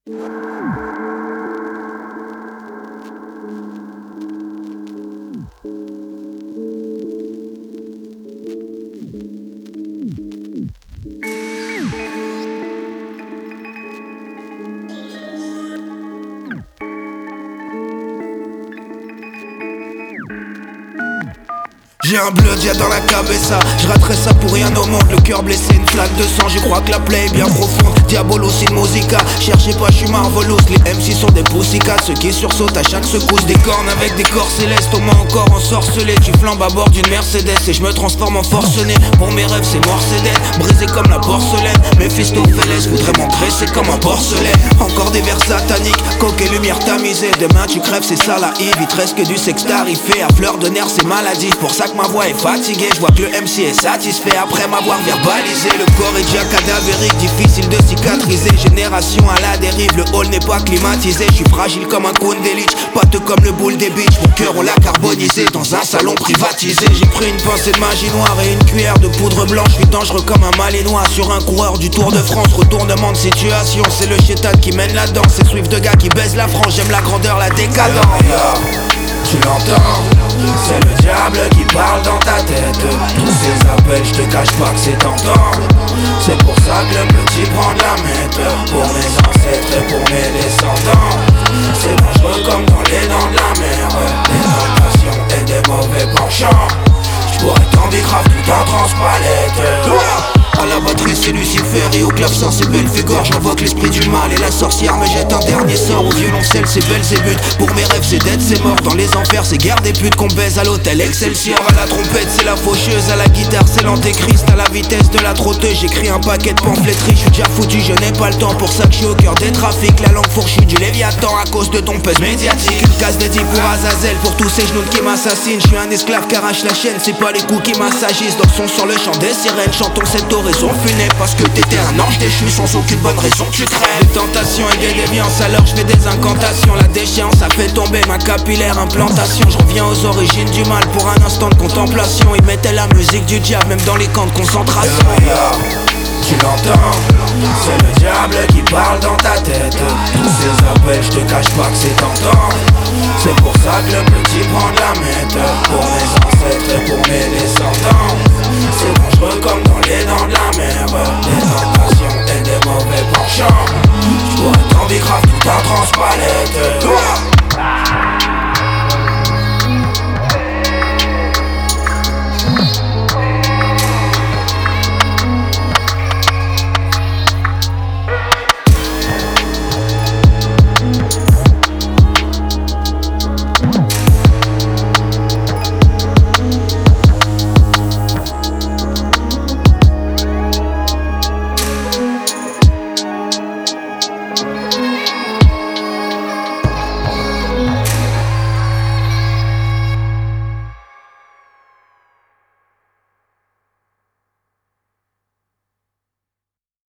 J'ai un bleu dia dans la cabeza, je raterai ça pour rien au monde. Le cœur blessé, une flaque de sang, je crois que la plaie est bien profonde. Diabolo sin musica, cherchez pas, je suis Marvelous. Les MC sont des pussycats, ceux qui sursautent à chaque secousse. Des cornes avec des corps célestes, au moins encore ensorcelé. Tu flambes à bord d'une Mercedes et je me transforme en forcené. Pour mes rêves c'est noir c'est dead, brisé comme la porcelaine. Méphistophélès voudrait m'engraisser comme un porcelaine. Encore des vers sataniques, coque et lumière tamisée. Demain tu crèves, c'est ça la Yves. Il te reste que du sexe tarifé, à fleur de nerfs c'est maladif. Pour ça que ma voix est fatiguée, je vois que le MC est satisfait après m'avoir verbalisé. Le corps est déjà cadavérique, difficile de cicatriser. Génération à la dérive, le hall n'est pas climatisé. Je suis fragile comme un cône d'élite, pâteux comme le boule des bitches. Mon cœur on l'a carbonisé dans un salon privatisé. J'ai pris une pincée de magie noire et une cuillère de poudre blanche. Je suis dangereux comme un malinois sur un coureur du Tour de France. Retournement de situation, c'est le chétan qui mène la danse. C'est Swift de gars qui baise la France, j'aime la grandeur, la décadence. Tu l'entends, c'est le diable qui parle dans ta tête. Tous ces appels, je te cache pas que c'est tentant. C'est pour ça que le petit prend de la mètre. Pour mes ancêtres et pour mes descendants. C'est dangereux comme dans les dents de la mer. Des tentations et des mauvais penchants. J'pourrais t'en grave tout en transpalette. À la batterie c'est Lucifer et au clavecin c'est Belphégor. J'invoque l'esprit du mal et la sorcière me jette un dernier sort. Au violoncelle c'est Belzébuth. Pour mes rêves c'est dead, c'est mort. Dans les enfers c'est guerre des putes qu'on baise à l'hôtel Excelsior. À la trompette c'est la faucheuse, à la guitare c'est l'antéchrist. À la vitesse de la trotteuse j'écris un paquet de pamphléterie. J'suis déjà foutu, je n'ai pas le temps. Pour ça que j'suis au cœur des trafics. La langue fourchue du Léviathan à cause de ton buzz médiatique. Une case dédiée pour Azazel, pour tous ces genoux qui m'assassinent. J'suis un esclave qui arrache la chaîne, c'est pas les coups qui m'assagissent. Dans son sang le chant des sirènes, chantons cette oraison funèbre. Parce que t'étais un ange déchu sans aucune bonne raison tu crèves. Des tentations et des déviances, alors je fais des incantations. La déchéance a fait tomber ma capillaire implantation. Je reviens aux origines du mal pour un instant de contemplation. Ils mettaient la musique du diable même dans les camps de concentration. Tu l'entends, c'est le diable qui parle dans ta tête. Tous ces appels, je te cache pas que c'est tentant. C'est pour ça que le petit prend de la mètre. Pour mes ancêtres et pour mes descendants. C'est dangereux comme dans les dents de la mer. Des tentations et des mauvais penchants. J'pourrais t'en grave tout en transpalette.